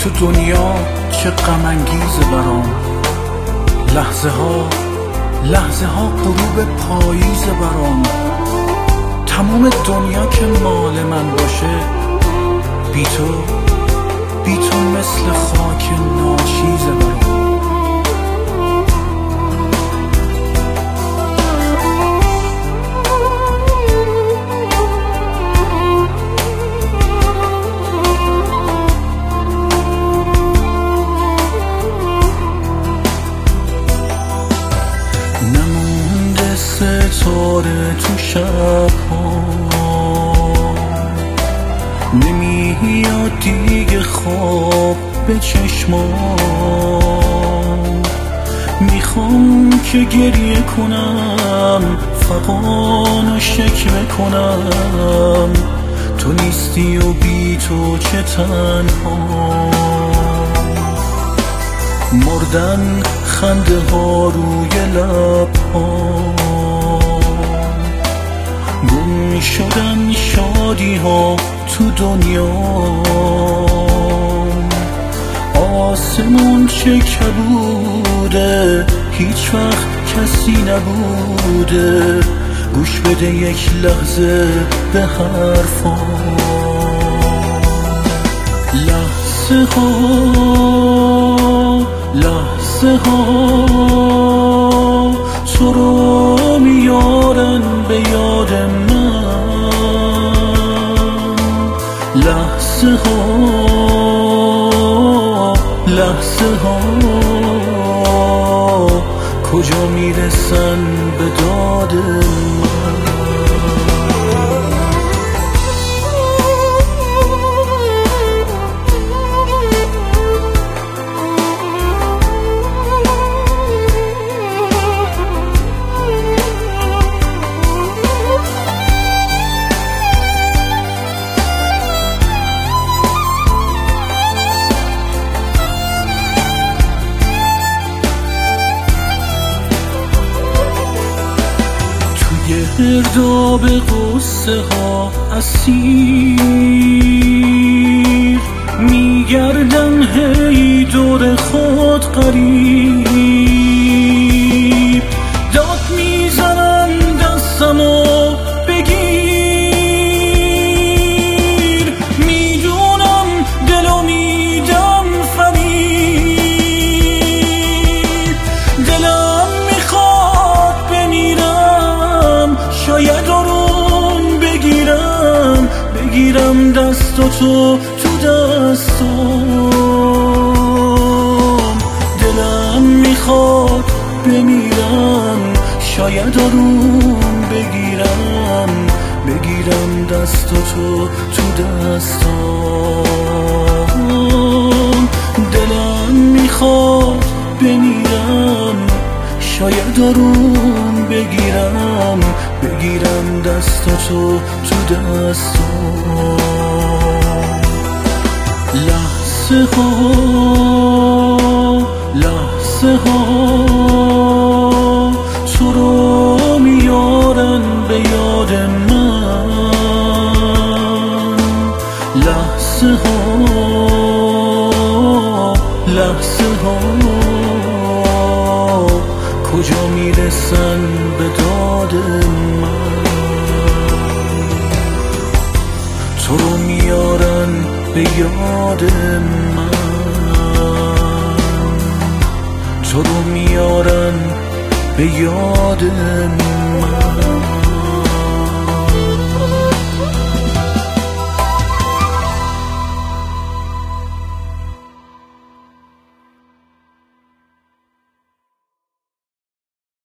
تو دنیا چه غم انگیزه برام. لحظه ها غروب پاییزه برام. تموم دنیا که مال من باشه، بی تو مثل خاک ناچیزه برام. نمونده ستاره تو شب‌ها، نمیاد دیگه خواب به چشمام. میخوام که گریه کنم، فغان و شکوه کنم. تو نیستی و بی تو چه تنها. مردن خنده ها روی لب ها، گم شدن شادی ها تو دنیا. آسمون چه کبوده، هیچ وقت کسی نبوده. گوش بده یک لحظه به حرفا. لحظه ها تو رو میارن به یاد من. لحظه ها کجا میرسن به داد من. گرداب قصه ها اسیر، میگردن هی دور خود غریب. داد میزنم دستمو بگیر، میدونم دلو میدم فریب. دلم میخواد بمیرم، شاید آروم بگیرم دستاتو تو دستام. دلم میخواد بمیرم، شاید آروم بگیرم دستاتو تو دستام. دلم میخواد بمیرم، شاید آروم بگیرم دستاتو تو دستام. لحظه ها تو رو میارن به یاد من. لحظه ها کجا میرسن به داد من. تو رو میارن به یاد من. تو رو میارن به یاد من.